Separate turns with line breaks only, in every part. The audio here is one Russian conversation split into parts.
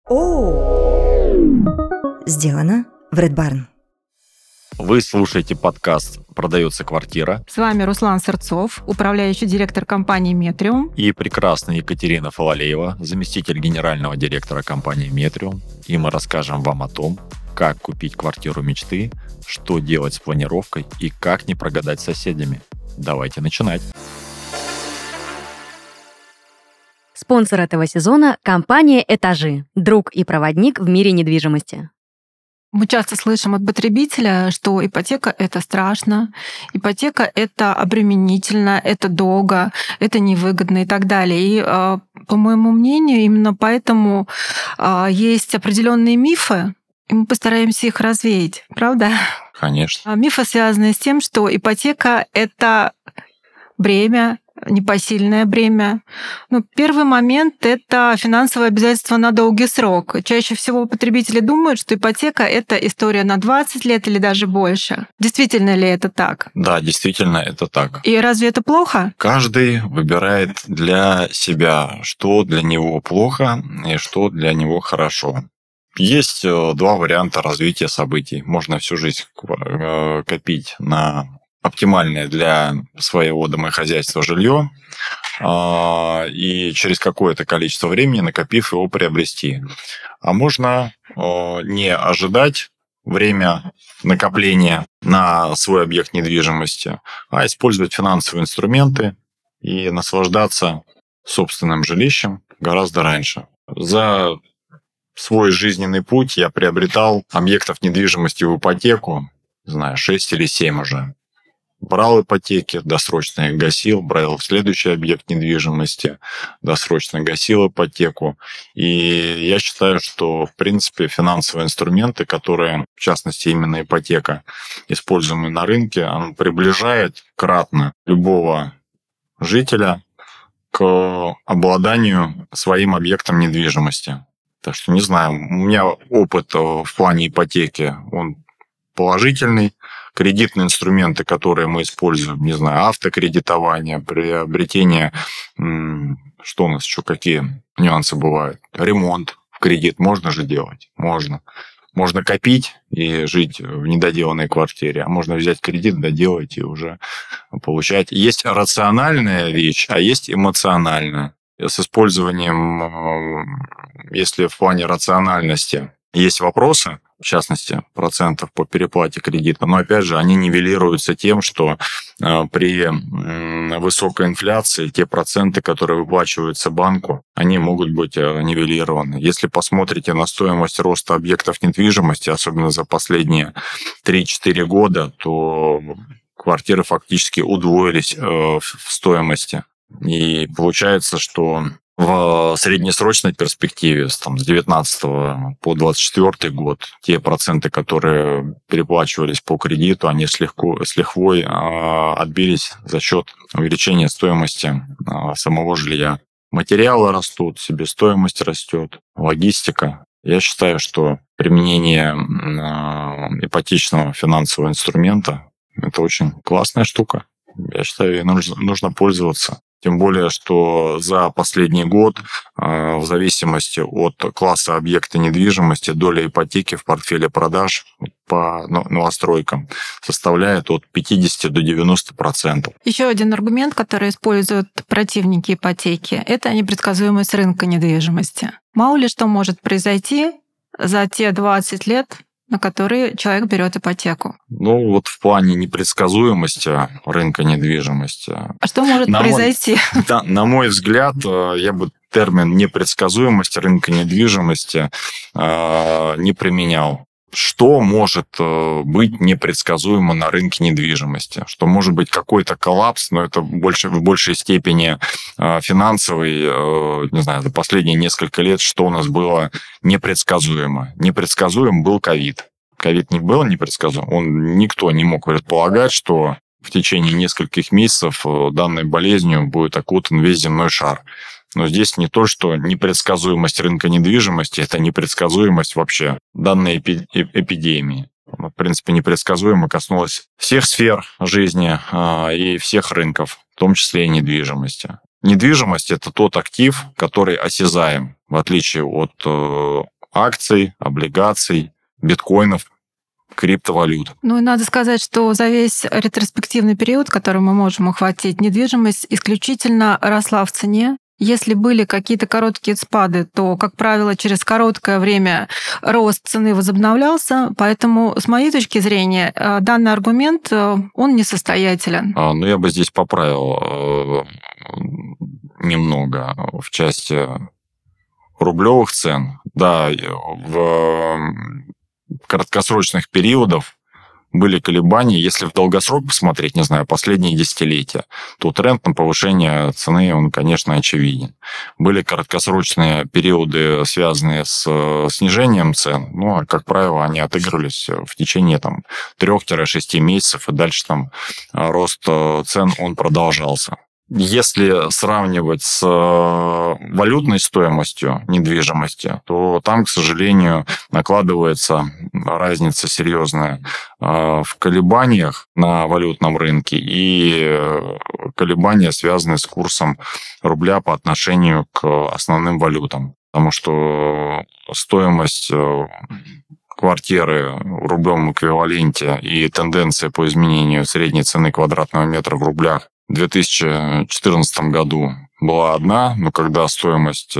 Сделано в Red Barn.
Вы слушаете подкаст «Продается квартира».
С вами Руслан Сырцов, управляющий директор компании «Метриум».
И прекрасная Екатерина Фалалеева, заместитель генерального директора компании «Метриум». И мы расскажем вам о том, как купить квартиру мечты, что делать с планировкой и как не прогадать с соседями. Давайте начинать.
Спонсор этого сезона – компания «Этажи», друг и проводник в мире недвижимости.
Мы часто слышим от потребителя, что ипотека — это страшно, ипотека — это обременительно, это долго, это невыгодно и так далее. И, по моему мнению, именно поэтому есть определенные мифы, и мы постараемся их развеять, правда?
Конечно.
Мифы, связанные с тем, что ипотека — это бремя, непосильное бремя. Первый момент — это финансовые обязательства на долгий срок. Чаще всего потребители думают, что ипотека — это история на 20 лет или даже больше. Действительно ли это так?
Да, действительно, это так.
И разве это плохо?
Каждый выбирает для себя, что для него плохо и что для него хорошо. Есть два варианта развития событий. Можно всю жизнь копить на оптимальное для своего домохозяйства жилье и через какое-то количество времени, накопив его, приобрести. А можно не ожидать время накопления на свой объект недвижимости, а использовать финансовые инструменты и наслаждаться собственным жилищем гораздо раньше. За свой жизненный путь я приобретал объектов недвижимости в ипотеку, не знаю, 6 или 7 уже. Брал ипотеки, досрочно их гасил, брал следующий объект недвижимости, досрочно гасил ипотеку. И я считаю, что, в принципе, финансовые инструменты, которые, в частности, именно ипотека, используемые на рынке, он приближает кратно любого жителя к обладанию своим объектом недвижимости. Так что, не знаю, у меня опыт в плане ипотеки, он положительный. Кредитные инструменты, которые мы используем, не знаю, автокредитование, приобретение, что у нас еще, какие нюансы бывают? Ремонт в кредит можно же делать? Можно. Можно копить и жить в недоделанной квартире, а можно взять кредит, доделать и уже получать. Есть рациональная вещь, а есть эмоциональная. С использованием, если в плане рациональности есть вопросы, в частности, процентов по переплате кредита. Но, опять же, они нивелируются тем, что при высокой инфляции те проценты, которые выплачиваются банку, они могут быть нивелированы. Если посмотрите на стоимость роста объектов недвижимости, особенно за последние 3-4 года, то квартиры фактически удвоились в стоимости. И получается, что в среднесрочной перспективе с 19 по 24 год те проценты, которые переплачивались по кредиту, они с лихвой отбились за счет увеличения стоимости самого жилья. Материалы растут, себестоимость растет, логистика. Я считаю, что применение ипотечного финансового инструмента – это очень классная штука. Я считаю, ей нужно пользоваться. Тем более, что за последний год, в зависимости от класса объекта недвижимости, доля ипотеки в портфеле продаж по новостройкам составляет от 50 до 90%.
Еще один аргумент, который используют противники ипотеки, это непредсказуемость рынка недвижимости. Мало ли что может произойти за те 20 лет, на которые человек берет ипотеку.
В плане непредсказуемости рынка недвижимости.
А что может произойти?
На мой взгляд, я бы термин непредсказуемость рынка недвижимости не применял. Что может быть непредсказуемо на рынке недвижимости? Что может быть какой-то коллапс, но это в большей степени финансовый, не знаю, за последние несколько лет, что у нас было непредсказуемо. Непредсказуем был ковид. Ковид не был непредсказуем. Никто не мог предполагать, что в течение нескольких месяцев данной болезнью будет окутан весь земной шар. Но здесь не то, что непредсказуемость рынка недвижимости, это непредсказуемость вообще данной эпидемии. Она, в принципе, непредсказуемо коснулась всех сфер жизни и всех рынков, в том числе и недвижимости. Недвижимость – это тот актив, который осязаем, в отличие от акций, облигаций, биткоинов, криптовалют.
Ну и надо сказать, что за весь ретроспективный период, который мы можем охватить, недвижимость исключительно росла в цене. Если были какие-то короткие спады, то, как правило, через короткое время рост цены возобновлялся. Поэтому, с моей точки зрения, данный аргумент, он несостоятелен.
Но я бы здесь поправил немного в части рублевых цен. Да, в краткосрочных периодах были колебания. Если в долгосрок посмотреть, не знаю, последние десятилетия, то тренд на повышение цены, он, конечно, очевиден. Были краткосрочные периоды, связанные с снижением цен, но, как правило, они отыгрывались в течение 3-6 месяцев, и дальше рост цен, он продолжался. Если сравнивать с валютной стоимостью недвижимости, то там, к сожалению, накладывается разница серьезная в колебаниях на валютном рынке и колебания, связанные с курсом рубля по отношению к основным валютам. Потому что стоимость квартиры в рублевом эквиваленте и тенденция по изменению средней цены квадратного метра в рублях в 2014 году была одна, но когда стоимость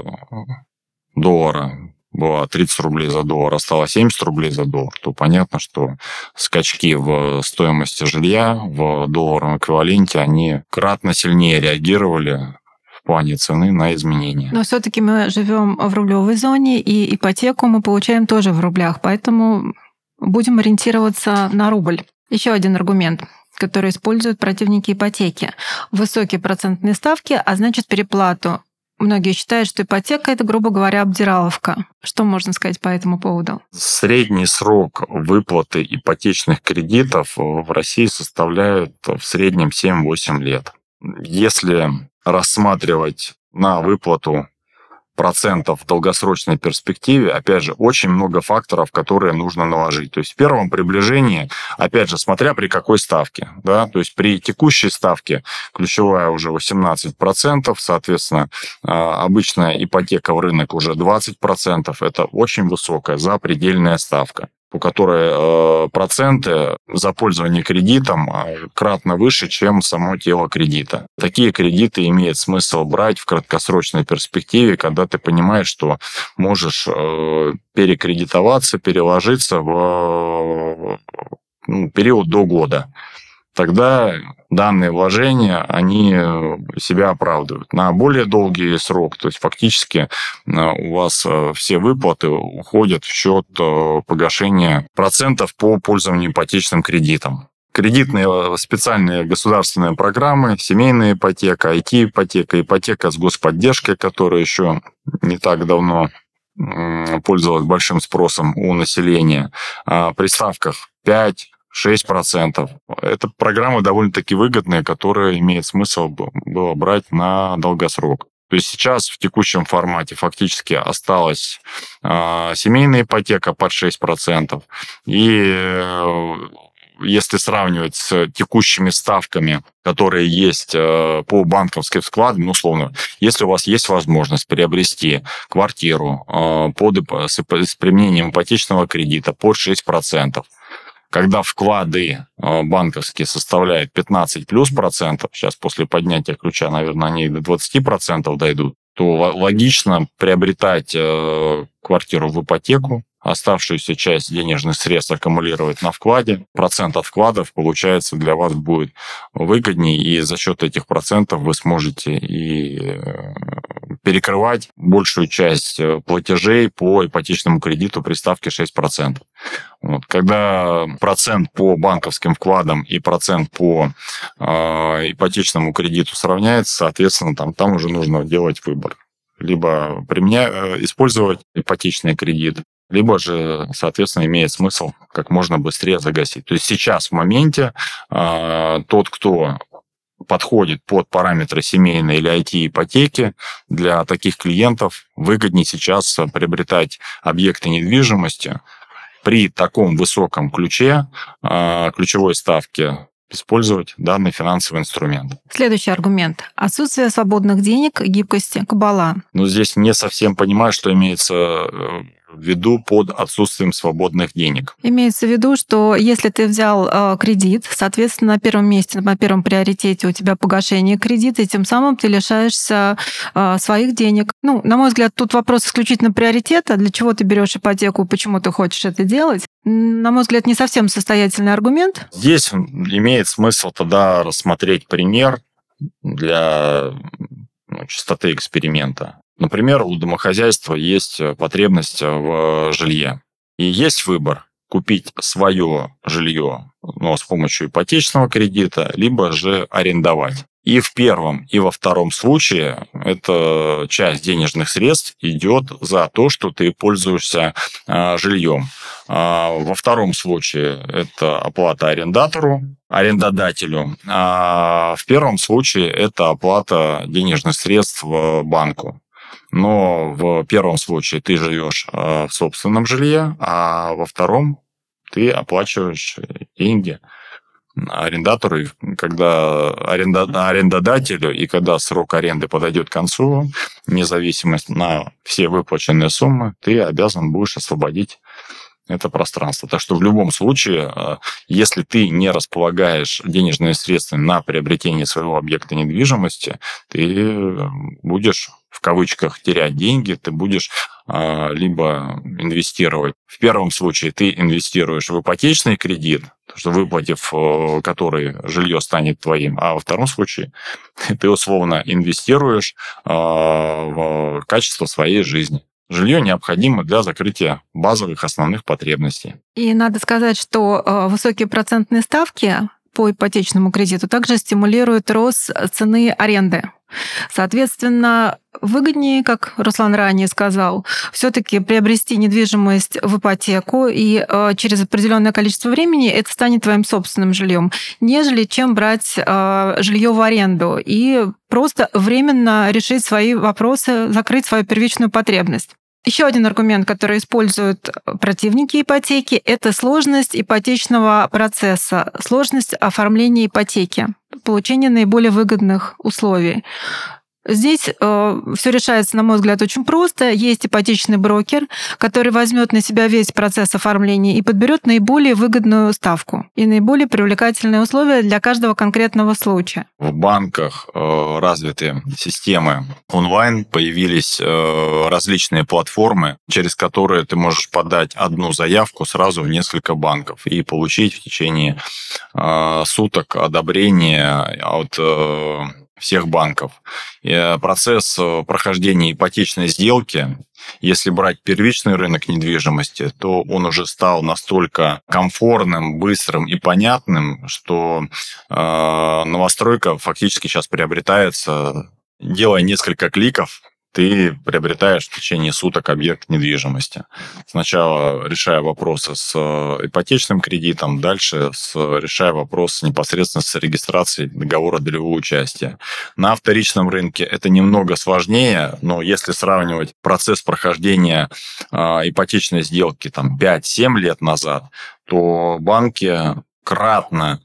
доллара была 30 рублей за доллар, а стала 70 рублей за доллар, то понятно, что скачки в стоимости жилья в долларовом эквиваленте, они кратно сильнее реагировали в плане цены на изменения.
Но все-таки мы живем в рублевой зоне, и ипотеку мы получаем тоже в рублях, поэтому будем ориентироваться на рубль. Еще один аргумент, который используют противники ипотеки. Высокие процентные ставки, а значит переплату. Многие считают, что ипотека – это, грубо говоря, обдираловка. Что можно сказать по этому поводу?
Средний срок выплаты ипотечных кредитов в России составляет в среднем 7-8 лет. Если рассматривать на выплату процентов в долгосрочной перспективе, опять же, очень много факторов, которые нужно наложить. То есть в первом приближении, опять же, смотря при какой ставке, да, то есть при текущей ставке ключевая уже 18%, соответственно, обычная ипотека в рынок уже 20%, это очень высокая запредельная ставка, у которой проценты за пользование кредитом кратно выше, чем само тело кредита. Такие кредиты имеет смысл брать в краткосрочной перспективе, когда ты понимаешь, что можешь перекредитоваться, переложиться в период до года. Тогда данные вложения, они себя оправдывают. На более долгий срок, то есть фактически у вас все выплаты уходят в счет погашения процентов по пользованию ипотечным кредитом. Кредитные специальные государственные программы, семейная ипотека, IT-ипотека, ипотека с господдержкой, которая еще не так давно пользовалась большим спросом у населения, при ставках 5-6%. Это программы довольно-таки выгодные, которые имеет смысл было брать на долгосрок. То есть сейчас в текущем формате фактически осталась семейная ипотека под 6%. И если сравнивать с текущими ставками, которые есть по банковским вкладам, условно, если у вас есть возможность приобрести квартиру с применением ипотечного кредита под 6%, когда вклады банковские составляют 15 плюс процентов, сейчас после поднятия ключа, наверное, они до 20% дойдут, то логично приобретать квартиру в ипотеку, оставшуюся часть денежных средств аккумулировать на вкладе. Процент от вкладов, получается, для вас будет выгоднее, и за счет этих процентов вы сможете и перекрывать большую часть платежей по ипотечному кредиту при ставке 6%. Когда процент по банковским вкладам и процент по ипотечному кредиту сравняется, соответственно, там уже нужно делать выбор. Либо использовать ипотечный кредит, либо же, соответственно, имеет смысл как можно быстрее загасить. То есть сейчас в моменте тот, кто подходит под параметры семейной или IT-ипотеки, для таких клиентов выгоднее сейчас приобретать объекты недвижимости при таком высоком ключе, ключевой ставке использовать данный финансовый инструмент.
Следующий аргумент. Отсутствие свободных денег, гибкости, кабала.
Но здесь не совсем понимаю, что имеется в виду под отсутствием свободных денег.
Имеется в виду, что если ты взял кредит, соответственно, на первом месте, на первом приоритете у тебя погашение кредита, и тем самым ты лишаешься своих денег. На мой взгляд, тут вопрос исключительно приоритета, для чего ты берешь ипотеку, почему ты хочешь это делать. На мой взгляд, не совсем состоятельный аргумент.
Здесь имеет смысл тогда рассмотреть пример для чистоты эксперимента. Например, у домохозяйства есть потребность в жилье. И есть выбор купить свое жилье с помощью ипотечного кредита, либо же арендовать. И в первом, и во втором случае эта часть денежных средств идет за то, что ты пользуешься жильем. Во втором случае это оплата арендодателю. А в первом случае это оплата денежных средств банку. Но в первом случае ты живешь в собственном жилье, а во втором ты оплачиваешь деньги арендатору, и когда арендодателю, и когда срок аренды подойдет к концу, независимо на все выплаченные суммы, ты обязан будешь освободить это пространство. Так что в любом случае, если ты не располагаешь денежными средствами на приобретение своего объекта недвижимости, ты будешь в кавычках терять деньги, ты будешь либо инвестировать. В первом случае ты инвестируешь в ипотечный кредит, что выплатив который жилье станет твоим, а во втором случае ты условно инвестируешь в качество своей жизни. Жилье необходимо для закрытия базовых основных потребностей.
И надо сказать, что высокие процентные ставки по ипотечному кредиту также стимулируют рост цены аренды. Соответственно, выгоднее, как Руслан ранее сказал, все-таки приобрести недвижимость в ипотеку, и через определенное количество времени это станет твоим собственным жильем, нежели чем брать жилье в аренду и просто временно решить свои вопросы, закрыть свою первичную потребность. Еще один аргумент, который используют противники ипотеки, это сложность ипотечного процесса, сложность оформления ипотеки, получение наиболее выгодных условий. Здесь все решается, на мой взгляд, очень просто. Есть ипотечный брокер, который возьмет на себя весь процесс оформления и подберет наиболее выгодную ставку и наиболее привлекательные условия для каждого конкретного случая.
В банках развиты системы онлайн, появились различные платформы, через которые ты можешь подать одну заявку сразу в несколько банков и получить в течение суток одобрение от всех банков. И процесс прохождения ипотечной сделки, если брать первичный рынок недвижимости, то он уже стал настолько комфортным, быстрым и понятным, что новостройка фактически сейчас приобретается, делая несколько кликов, ты приобретаешь в течение суток объект недвижимости. Сначала решая вопросы с ипотечным кредитом, дальше решая вопрос непосредственно с регистрацией договора долевого участия. На вторичном рынке это немного сложнее, но если сравнивать процесс прохождения ипотечной сделки 5-7 лет назад, то банки кратно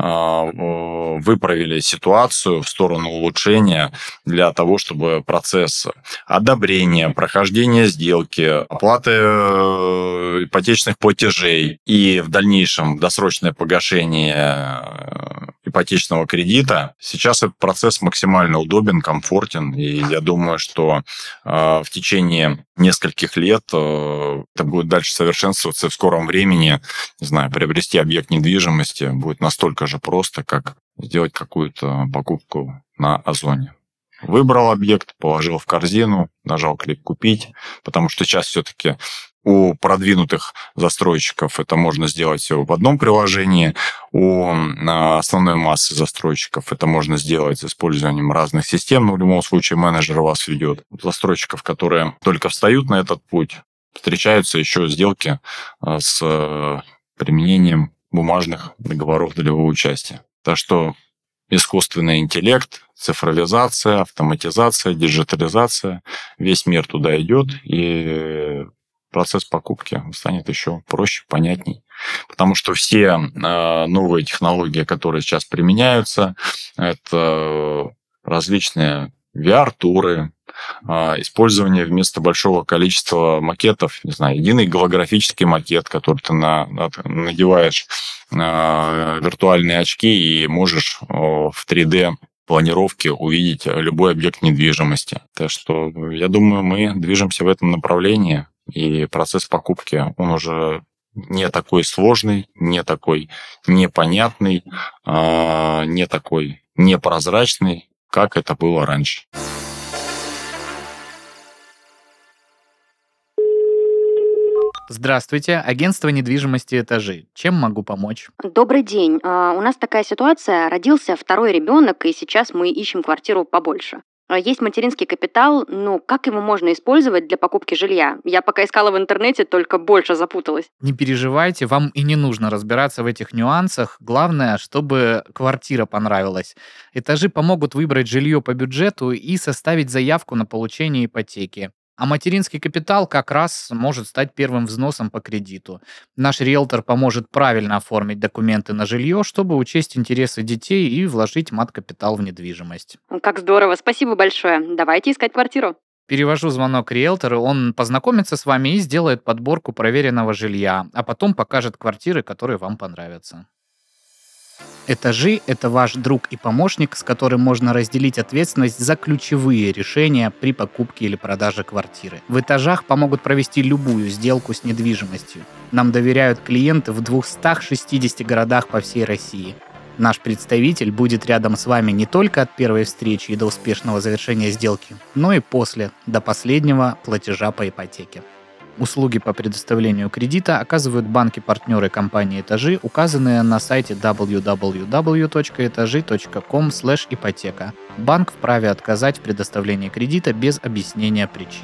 выправили ситуацию в сторону улучшения для того, чтобы процесс одобрения, прохождения сделки, оплаты ипотечных платежей и в дальнейшем досрочное погашение ипотечного кредита, сейчас этот процесс максимально удобен, комфортен, и я думаю, что в течение нескольких лет это будет дальше совершенствоваться, и в скором времени, не знаю, приобрести объект недвижимости будет настолько же просто, как сделать какую-то покупку на Озоне. Выбрал объект, положил в корзину, нажал клик «Купить», потому что сейчас все-таки у продвинутых застройщиков это можно сделать всего в одном приложении, у основной массы застройщиков это можно сделать с использованием разных систем, но в любом случае менеджер вас ведет. У застройщиков, которые только встают на этот путь, встречаются еще сделки с применением бумажных договоров долевого участия. Так что искусственный интеллект, цифровизация, автоматизация, диджитализация, весь мир туда идет, и процесс покупки станет еще проще, понятней Потому что все новые технологии, которые сейчас применяются, это различные VR-туры, использование вместо большого количества макетов, не знаю, единый голографический макет, который ты надеваешь виртуальные очки и можешь в 3D планировке увидеть любой объект недвижимости. Так что, я думаю, мы движемся в этом направлении, и процесс покупки, он уже не такой сложный, не такой непонятный, не такой непрозрачный, как это было раньше.
Здравствуйте, агентство недвижимости «Этажи». Чем могу помочь?
Добрый день. У нас такая ситуация. Родился второй ребенок, и сейчас мы ищем квартиру побольше. Есть материнский капитал, но как его можно использовать для покупки жилья? Я пока искала в интернете, только больше запуталась.
Не переживайте, вам и не нужно разбираться в этих нюансах. Главное, чтобы квартира понравилась. «Этажи» помогут выбрать жилье по бюджету и составить заявку на получение ипотеки. А материнский капитал как раз может стать первым взносом по кредиту. Наш риэлтор поможет правильно оформить документы на жилье, чтобы учесть интересы детей и вложить мат-капитал в недвижимость.
Как здорово, спасибо большое. Давайте искать квартиру.
Перевожу звонок риэлтору, он познакомится с вами и сделает подборку проверенного жилья, а потом покажет квартиры, которые вам понравятся. «Этажи» — это ваш друг и помощник, с которым можно разделить ответственность за ключевые решения при покупке или продаже квартиры. В «Этажах» помогут провести любую сделку с недвижимостью. Нам доверяют клиенты в 260 городах по всей России. Наш представитель будет рядом с вами не только от первой встречи и до успешного завершения сделки, но и после, до последнего платежа по ипотеке. Услуги по предоставлению кредита оказывают банки-партнеры компании «Этажи», указанные на сайте www.etaji.com/ипотека. Банк вправе отказать в предоставлении кредита без объяснения причин.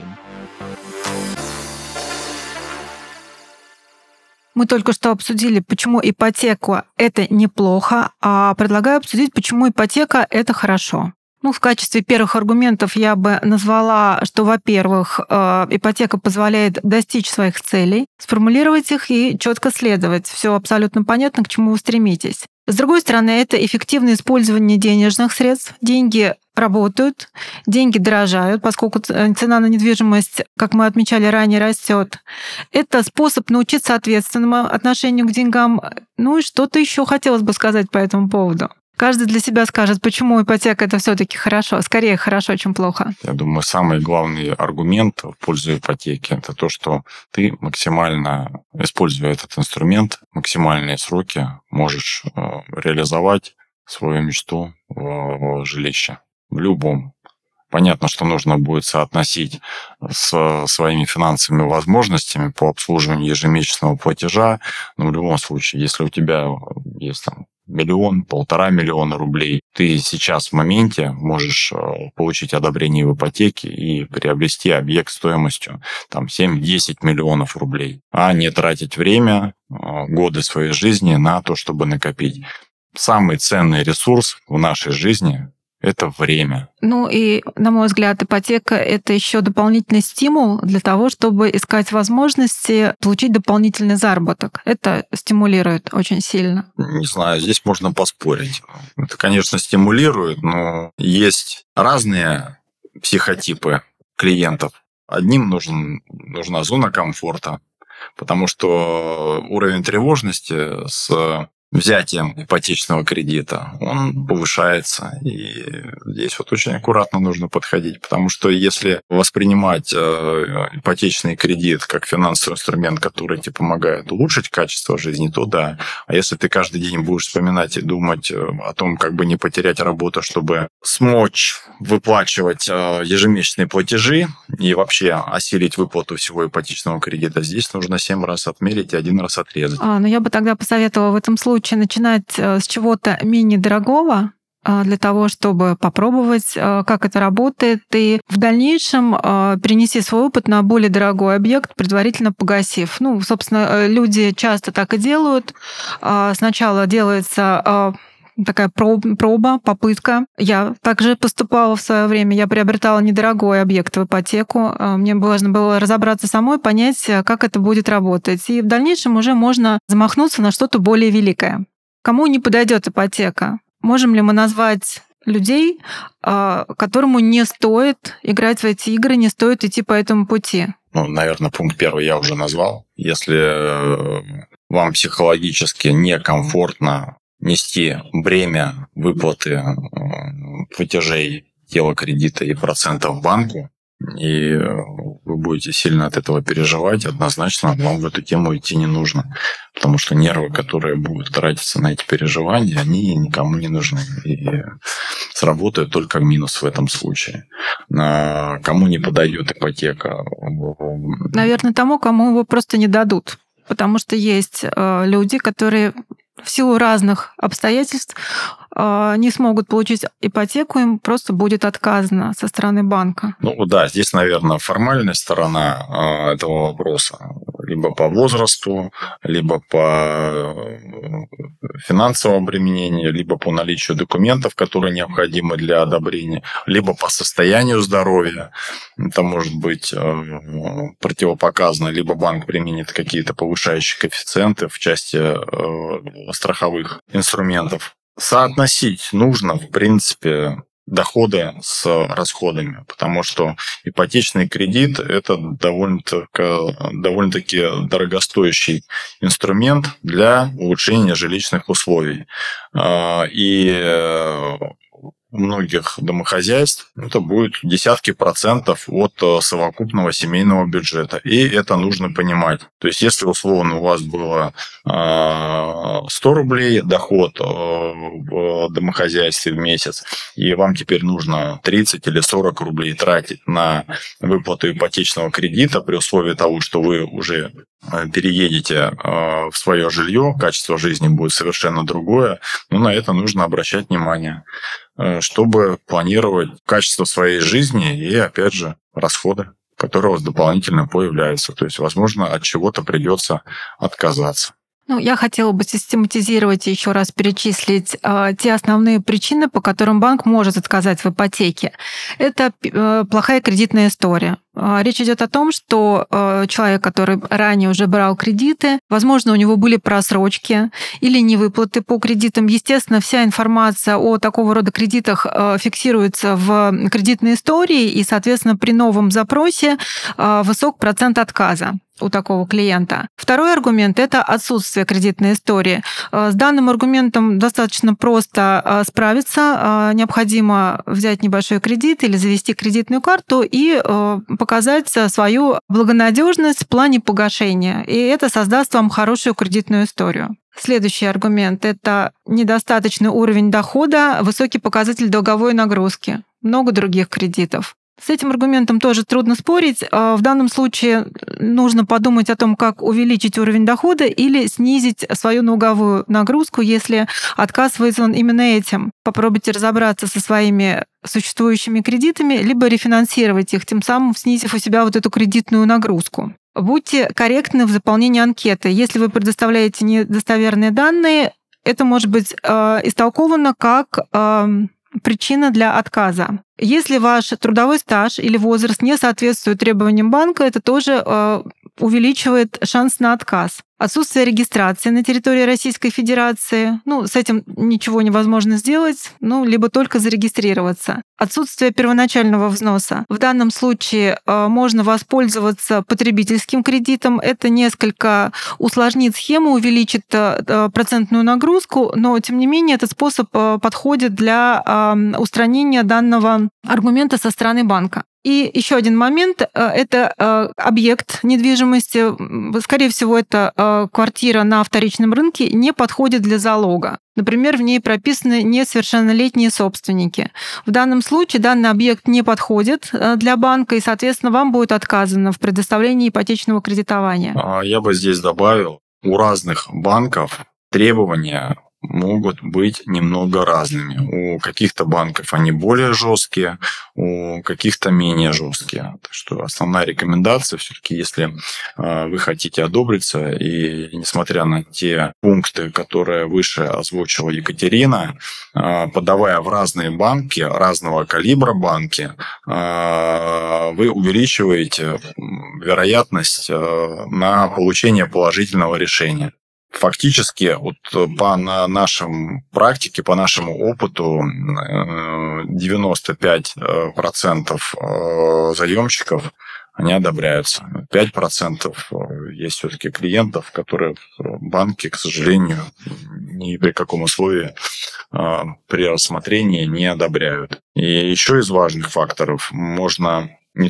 Мы только что обсудили, почему ипотека – это неплохо, а предлагаю обсудить, почему ипотека – это хорошо. В качестве первых аргументов я бы назвала, что, во-первых, ипотека позволяет достичь своих целей, сформулировать их и четко следовать. Все абсолютно понятно, к чему вы стремитесь. С другой стороны, это эффективное использование денежных средств. Деньги работают, деньги дорожают, поскольку цена на недвижимость, как мы отмечали ранее, растет. Это способ научиться ответственному отношению к деньгам. И что-то еще хотелось бы сказать по этому поводу. Каждый для себя скажет, почему ипотека это все-таки хорошо, скорее хорошо, чем плохо.
Я думаю, самый главный аргумент в пользу ипотеки – это то, что ты максимально, используя этот инструмент, максимальные сроки можешь реализовать свою мечту в жилище, в любом. Понятно, что нужно будет соотносить с своими финансовыми возможностями по обслуживанию ежемесячного платежа, но в любом случае, если у тебя есть 1 миллион, 1,5 миллиона рублей, ты сейчас в моменте можешь получить одобрение в ипотеке и приобрести объект стоимостью 7-10 миллионов рублей, а не тратить время, годы своей жизни на то, чтобы накопить. Самый ценный ресурс в нашей жизни – это время.
И, на мой взгляд, ипотека – это еще дополнительный стимул для того, чтобы искать возможности получить дополнительный заработок. Это стимулирует очень сильно.
Не знаю, здесь можно поспорить. Это, конечно, стимулирует, но есть разные психотипы клиентов. Одним нужна зона комфорта, потому что уровень тревожности с взятием ипотечного кредита, он повышается. И здесь очень аккуратно нужно подходить, потому что если воспринимать ипотечный кредит как финансовый инструмент, который тебе помогает улучшить качество жизни, то да. А если ты каждый день будешь вспоминать и думать о том, как бы не потерять работу, чтобы смочь выплачивать ежемесячные платежи и вообще осилить выплату всего ипотечного кредита, здесь нужно 7 раз отмерить и 1 раз отрезать.
Но я бы тогда посоветовала в этом случае начинать с чего-то менее дорогого, для того, чтобы попробовать, как это работает, и в дальнейшем перенеси свой опыт на более дорогой объект, предварительно погасив. Собственно, люди часто так и делают. Сначала делается такая проба, попытка. Я также поступала в свое время. Я приобретала недорогой объект в ипотеку. Мне важно было разобраться самой, понять, как это будет работать. И в дальнейшем уже можно замахнуться на что-то более великое. Кому не подойдет ипотека? Можем ли мы назвать людей, которому не стоит играть в эти игры, не стоит идти по этому пути?
Наверное, пункт 1 я уже назвал. Если вам психологически некомфортно нести бремя выплаты платежей тела кредита и процентов банку, и вы будете сильно от этого переживать, однозначно вам в эту тему идти не нужно. Потому что нервы, которые будут тратиться на эти переживания, они никому не нужны. И сработают только в минус в этом случае. Кому не подойдет ипотека?
Наверное, тому, кому его просто не дадут. Потому что есть люди, которые в силу разных обстоятельств не смогут получить ипотеку, им просто будет отказано со стороны банка.
Да, здесь, наверное, формальная сторона этого вопроса. Либо по возрасту, либо по финансовому обременению, либо по наличию документов, которые необходимы для одобрения, либо по состоянию здоровья. Это может быть противопоказано, либо банк применит какие-то повышающие коэффициенты в части страховых инструментов. Соотносить нужно, в принципе, доходы с расходами, потому что ипотечный кредит – это довольно-таки дорогостоящий инструмент для улучшения жилищных условий. И у многих домохозяйств это будет десятки процентов от совокупного семейного бюджета. И это нужно понимать. То есть, если условно у вас было 100 рублей доход в домохозяйстве в месяц, и вам теперь нужно 30 или 40 рублей тратить на выплату ипотечного кредита при условии того, что вы уже переедете в свое жилье, качество жизни будет совершенно другое, на это нужно обращать внимание, чтобы планировать качество своей жизни и, опять же, расходы, которые у вас дополнительно появляются. То есть, возможно, от чего-то придется отказаться.
Я хотела бы систематизировать и еще раз перечислить те основные причины, по которым банк может отказать в ипотеке. Это плохая кредитная история. Речь идет о том, что человек, который ранее уже брал кредиты, возможно, у него были просрочки или невыплаты по кредитам. Естественно, вся информация о такого рода кредитах фиксируется в кредитной истории, и, соответственно, при новом запросе высок процент отказа у такого клиента. Второй аргумент – это отсутствие кредитной истории. С данным аргументом достаточно просто справиться. Необходимо взять небольшой кредит или завести кредитную карту и показать свою благонадежность в плане погашения. И это создаст вам хорошую кредитную историю. Следующий аргумент – это недостаточный уровень дохода, высокий показатель долговой нагрузки, много других кредитов. С этим аргументом тоже трудно спорить. В данном случае нужно подумать о том, как увеличить уровень дохода или снизить свою долговую нагрузку, если отказывается он именно этим. Попробуйте разобраться со своими существующими кредитами, либо рефинансировать их, тем самым снизив у себя эту кредитную нагрузку. Будьте корректны в заполнении анкеты. Если вы предоставляете недостоверные данные, это может быть истолковано как причина для отказа. Если ваш трудовой стаж или возраст не соответствует требованиям банка, это тоже увеличивает шанс на отказ. Отсутствие регистрации на территории Российской Федерации, с этим ничего невозможно сделать, либо только зарегистрироваться. Отсутствие первоначального взноса. В данном случае можно воспользоваться потребительским кредитом. Это несколько усложнит схему, увеличит процентную нагрузку, но, тем не менее, этот способ подходит для устранения данного аргумента со стороны банка. И еще один момент – это объект недвижимости. Скорее всего, это квартира на вторичном рынке не подходит для залога. Например, в ней прописаны несовершеннолетние собственники. В данном случае данный объект не подходит для банка, и, соответственно, вам будет отказано в предоставлении ипотечного кредитования.
Я бы здесь добавил, у разных банков требования могут быть немного разными. У каких-то банков они более жесткие, у каких-то менее жесткие. Так что основная рекомендация все-таки, если вы хотите одобриться, и несмотря на те пункты, которые выше озвучила Екатерина, подавая в разные банки, разного калибра банки, вы увеличиваете вероятность на получение положительного решения. Фактически, вот по нашем практике, по нашему опыту, 95% заемщиков, они одобряются. 5% есть все-таки клиентов, которые банки, к сожалению, ни при каком условии при рассмотрении не одобряют. И еще из важных факторов можно и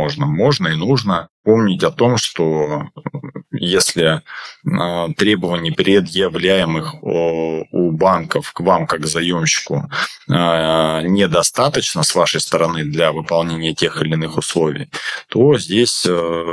нужно помнить о том, что если требований, предъявляемых у банков к вам как заемщику, недостаточно с вашей стороны для выполнения тех или иных условий, то здесь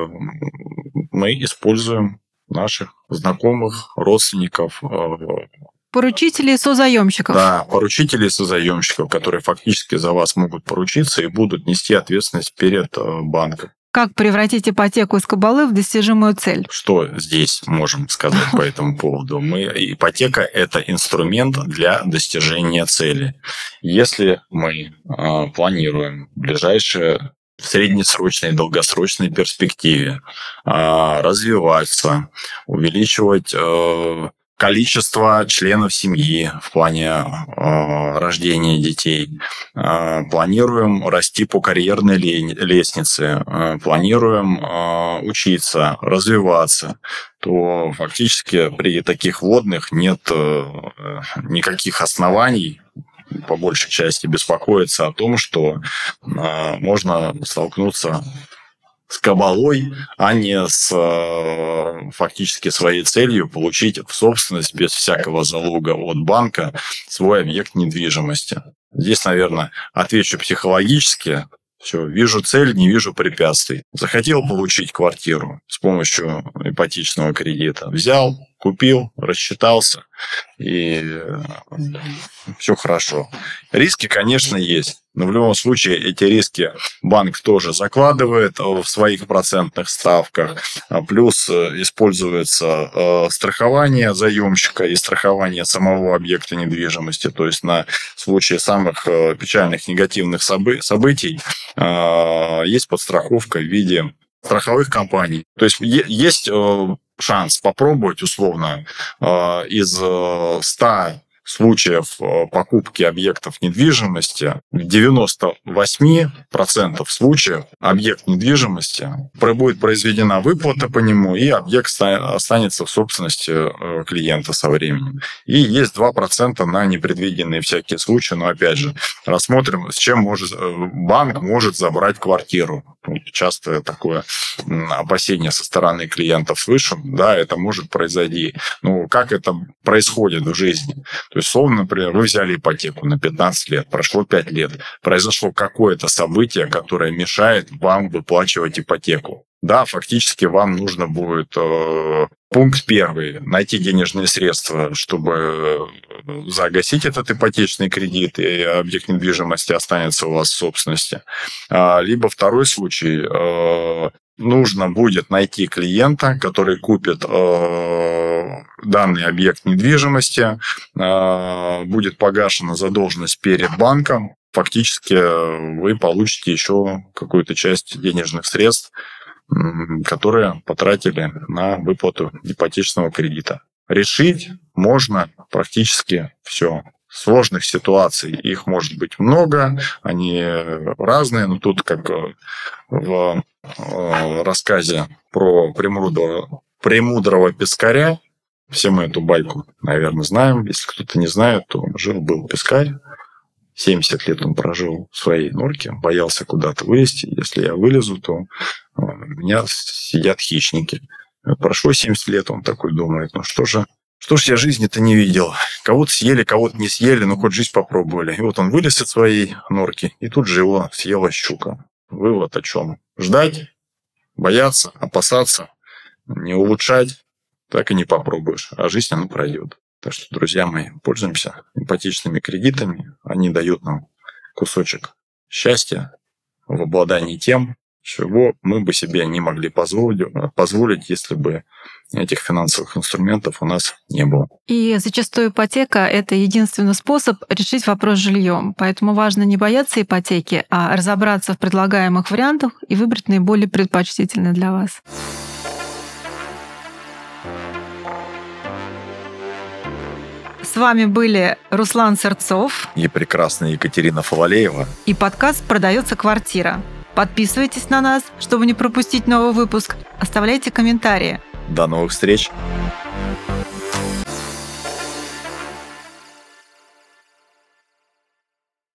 мы используем наших знакомых, родственников,
Поручителей и созаемщиков.
да, поручителей и созаемщиков, которые фактически за вас могут поручиться и будут нести ответственность перед банком.
Как превратить ипотеку из кабалы в достижимую цель?
Что здесь можем сказать по этому поводу? Ипотека – это инструмент для достижения цели. Если мы планируем в ближайшее в среднесрочной и долгосрочной перспективе развиваться, увеличивать количество членов семьи в плане рождения детей. Планируем расти по карьерной лестнице. Планируем учиться, развиваться. То фактически при таких вводных нет никаких оснований по большей части беспокоиться о том, что можно столкнуться с кабалой, а не с фактически своей целью получить в собственность без всякого залога от банка свой объект недвижимости. Здесь, наверное, отвечу психологически. Все, вижу цель, не вижу препятствий. Захотел получить квартиру с помощью ипотечного кредита. Взял, купил, рассчитался, и все хорошо. Риски, конечно, есть. Но в любом случае эти риски банк тоже закладывает в своих процентных ставках. Плюс используется страхование заемщика и страхование самого объекта недвижимости. То есть на случай самых печальных негативных событий есть подстраховка в виде страховых компаний. То есть есть шанс попробовать условно из 100 случаев покупки объектов недвижимости, в 98% случаев объект недвижимости будет произведена выплата по нему, и объект останется в собственности клиента со временем. И есть 2% на непредвиденные всякие случаи, но опять же, рассмотрим, с чем банк может забрать квартиру. Часто такое опасение со стороны клиентов слышим, да, это может произойти. Ну, как это происходит в жизни? То есть, условно, например, вы взяли ипотеку на 15 лет, прошло 5 лет, произошло какое-то событие, которое мешает вам выплачивать ипотеку. Да, фактически вам нужно будет пункт первый – найти денежные средства, чтобы загасить этот ипотечный кредит, и объект недвижимости останется у вас в собственности. Либо второй случай – нужно будет найти клиента, который купит данный объект недвижимости, будет погашена задолженность перед банком, фактически вы получите еще какую-то часть денежных средств, которые потратили на выплату ипотечного кредита. Решить можно практически все. Сложных ситуаций их может быть много, они разные, но тут, как в рассказе про премудрого пескаря, все мы эту байку, наверное, знаем. Если кто-то не знает, то жил-был пескарь. 70 лет он прожил в своей норке, боялся куда-то вылезти. Если я вылезу, то меня съедят хищники. Прошло 70 лет, он такой думает, ну что ж я жизни-то не видел. Кого-то съели, кого-то не съели, но хоть жизнь попробовали. И вот он вылез из своей норки, и тут же его съела щука. Вывод о чем? Ждать, бояться, опасаться, не улучшать, так и не попробуешь. А жизнь, она пройдет. Так что, друзья мои, пользуемся ипотечными кредитами. Они дают нам кусочек счастья в обладании тем, чего мы бы себе не могли позволить, если бы этих финансовых инструментов у нас не было.
И зачастую ипотека — это единственный способ решить вопрос с жильем. Поэтому важно не бояться ипотеки, а разобраться в предлагаемых вариантах и выбрать наиболее предпочтительный для вас. С вами были Руслан Сырцов
И прекрасная Екатерина Фалалеева.
и подкаст «Продается квартира». Подписывайтесь на нас, чтобы не пропустить новый выпуск. Оставляйте комментарии.
До новых встреч!